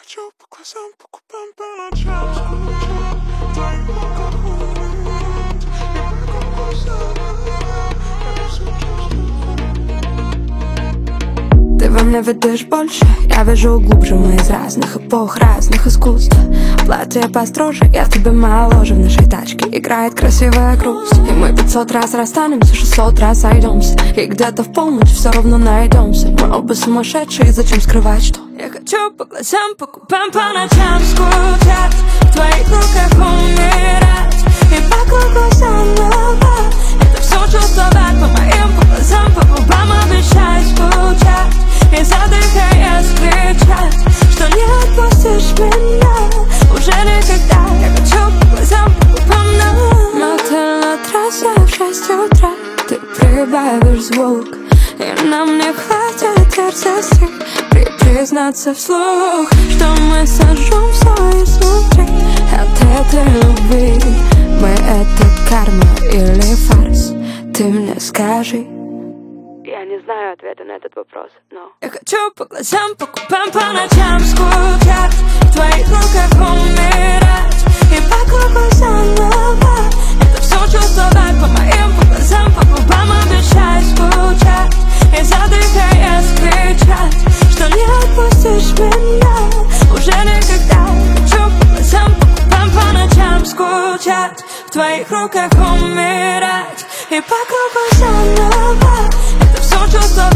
хочу по глазам, по губам, по ночам скучать. В твоих руках умирать, и по глазам я все чувствую. Ты во мне видишь больше, я вижу глубже. Мы из разных эпох, разных искусств. Платье построже, я в тебе моложе. В нашей тачке играет красивая грусть. И мы 500 раз расстанемся, 600 раз сойдемся. И где-то в полночь все равно найдемся. Мы оба сумасшедшие, зачем скрывать, что я хочу по глазам, по губам, по ночам скучать. В твоих руках умирать, и по кругу заново. Это все чувствовать по моим, по глазам, по губам. Обещай скучать и задыхаясь кричать, что не отпустишь меня уже никогда. Я хочу по глазам, по губам, но ты на трассе в 6 утра. Ты прибавишь звук, и нам не хватит сердца признаться вслух, что мы сожжем все изнутри от этой любви. Мы это карма или фарс? Ты мне скажи. Я не знаю ответа на этот вопрос, но я хочу по глазам, по губам, по ночам скучать. В твоих руках умирать, и по кругу заново. Это все чувствовать по моим, по глазам, по губам. Обещай скучать и задыхаясь кричать, что не отпустишь меня уже никогда. Хочу по глазам, по губам, по ночам скучать. В твоих руках умирать, и по кругу заново. Это все чувство